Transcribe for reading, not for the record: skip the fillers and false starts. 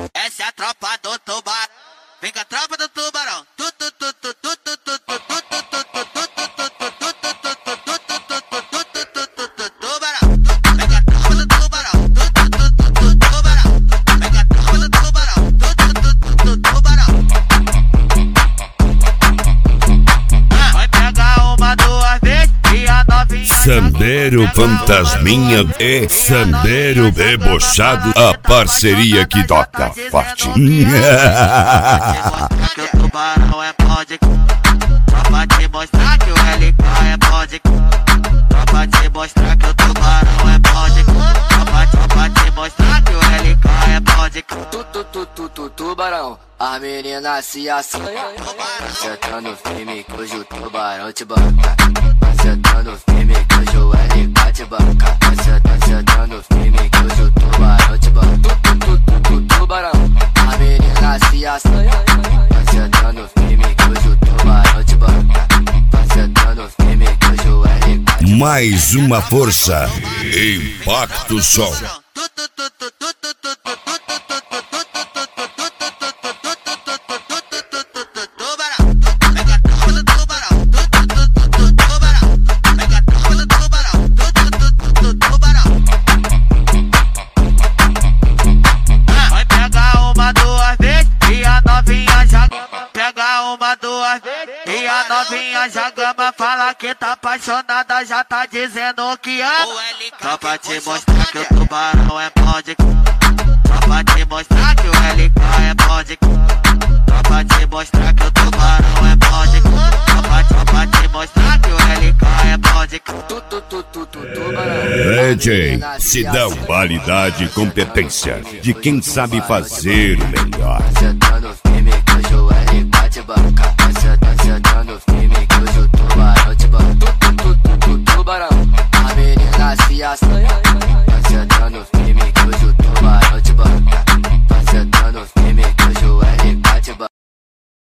Essa é a tropa do tubarão. Vem com a tropa do tubarão. Sandero Fantasminha e Sandero Debochado, a parceria que toca forte. Que o tubarão é pode. Tropa te mostrar que o LK é pode. Tropa te mostrar que o tubarão é pode. Tropa te mostrar que o LK é pode. Tubarão, as meninas se assanham. Sentando firme que hoje o tubarão te banca. Sentando firme que hoje o LK te banca. Sentando firme que hoje o tubarão te banca. Tubarão, as meninas se assanham. Sentando firme que hoje o tubarão te banca. Sentando firme que hoje o LK. Mais uma força, Impacto Som. E a novinha já gama, fala que tá apaixonada, já tá dizendo que ama. Tropa te mostrar que o tubarão é pode. Tropa te mostrar que o LK é pode. Tropa te mostrar que o tubarão é pode. Tropa te mostrar que o LK é pode. DJ, se dá qualidade e competência de quem sabe fazer o melhor. Sentando firme